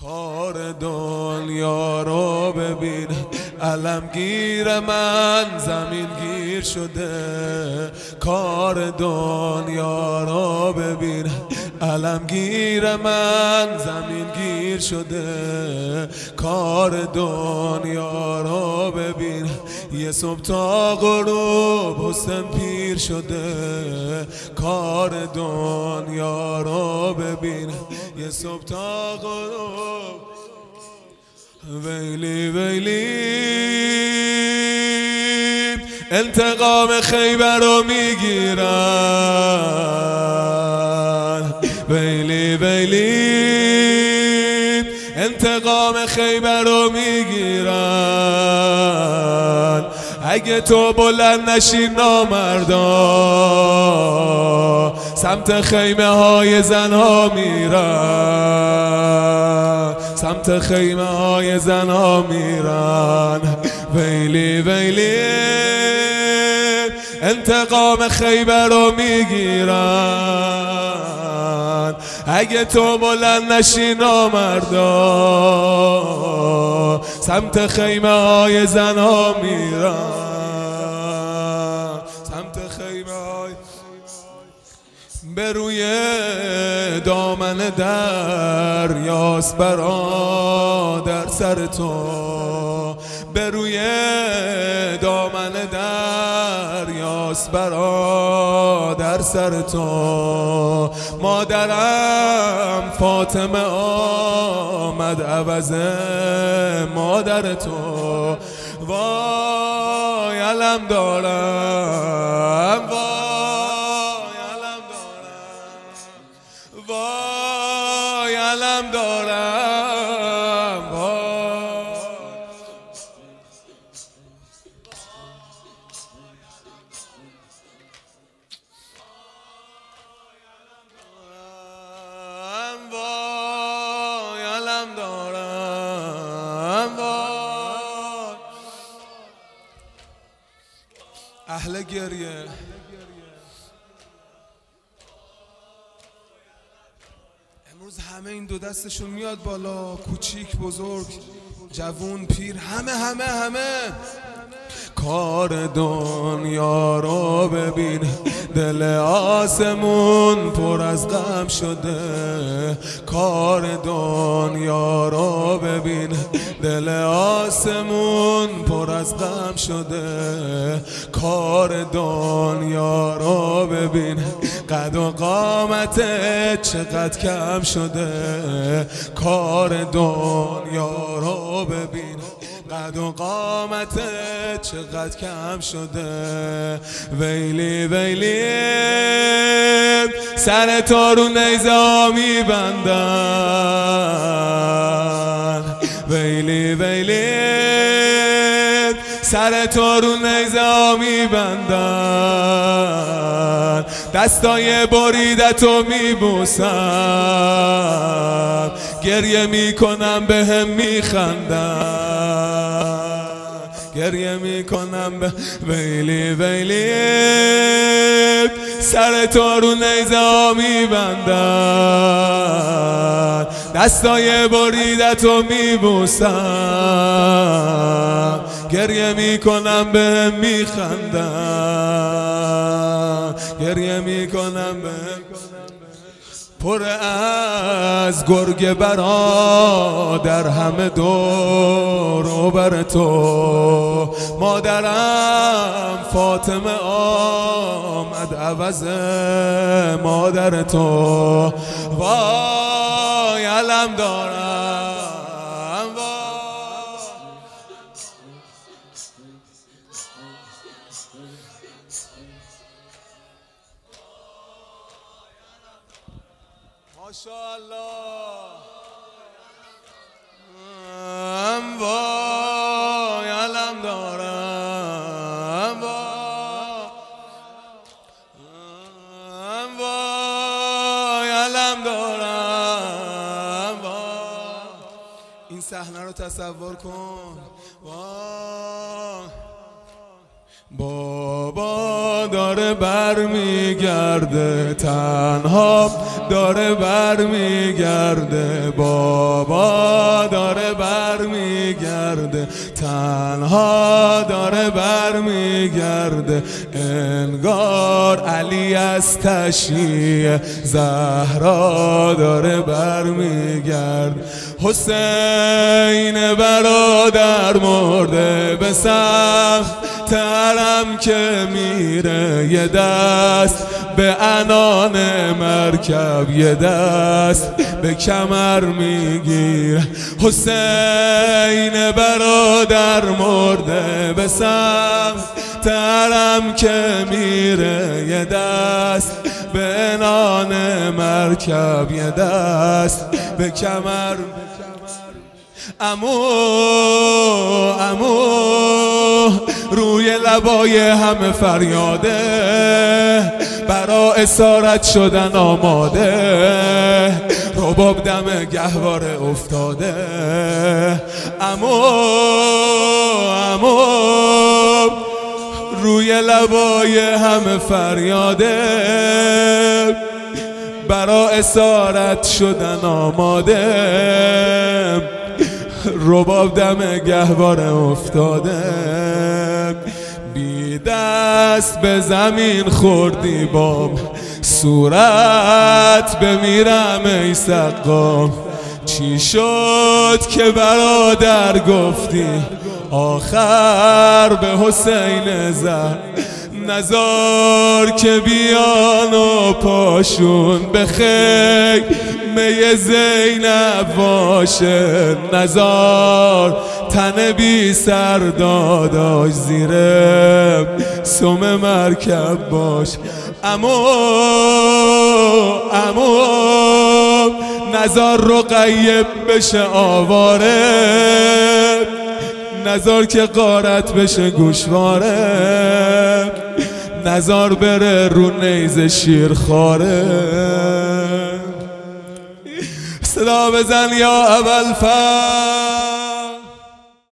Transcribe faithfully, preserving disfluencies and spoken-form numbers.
کار دنیا رو ببین، علمگیر من زمین گیر شده. کار دنیا رو ببین، علمگیر من زمین گیر شده. کار دنیا رو ببین، یه صبح تا غروب حسن پیر شده. کار دنیا رو ببین، یه صبح تا غروب. ویلی ویلی انتقام خیبر رو میگیرن. ویلی ویلی انتقام خیبر رو میگیرن. اگه تو بلند نشی نامردا سمت خیمه های زنها میرن، سمت خیمه های زنها میرن. ویلی ویلی انتقام خیبر رو میگیرن. اگه تو بلند نشی نامردا سمت خیمه های زنها میرن، سمت خیمه های. به روی دامن دریاست برادر سر تو. به روی دامن دریاست برادر سر تو. مادرم فاطمه آمد عوض مادر تو. وای علم دارم، وای علم دارم، وای علم دارم، وای. وای علم دارم، وای. اهل گریه امروز همه این دو دستشون میاد بالا، کوچیک بزرگ جوون پیر، همه همه همه. کار دنیا رو ببین، دل آسمون پر از غم شده. کار دنیا رو ببین، دل آسمون پر از غم شده. کار دنیا رو ببین، قد و قامتت چقدر کم شده. کار دنیا رو ببین، قد و قامتت چقدر کم شده. ویلی ویلی سر تو رو نیزه ها میبندن. ویلی ویلی سر تو رو نیزه ها میبندن. دستای بریدتو میبوسن، گریه میکنم به هم میخندن، گریه میکنم به. ویلی ویلی سر تو رو نیزه ها میبندن. دستای بریدتو میبوسن، گریه میکنم به هم میخندن، گریه میکنم به هم. پر از گرگ برادر همه دور و بر تو. مادرم فاطمه آمد عوض مادر تو. وای علم دارم، وای. ماشاءالله. وای علم دارم، وای علم دارم، وای. این صحنه رو تصور کن. وای بابا داره برمیگرده، تنها داره برمیگرده. بابا داره برمیگرده، انگار علی از تشییع زهرا داره برمیگرد. حسین برادر مرده به سمت حرم که میره، یه دست به عنان مرکب یه دست به کمر میگیره. حسین برادر مرده به سمت حرم که میره، یه دست به عنان مرکب یه دست به کمر. امو امو روی لبای همه فریاده، برا اسارت شدن آماده، رباب دم گهواره افتاده. امو امو روی لبای همه فریاده، برا اسارت شدن آماده، رباب دم گهواره افتاده. بی دست به زمین خوردی بام، صورت بمیرم ای سقام. چی شد که برادر گفتی آخر به حسین زد؟ نزار که بیان و پاشون به خیمه زینب باشه، نزار تن بی سر داداش زیر سم مرکب باش. امو امو نزار رقیب بشه آواره، نزار که غارت بشه گوشواره، نزار بره رو نیز شیرخواره. صدا بزن یا ابوالفضل.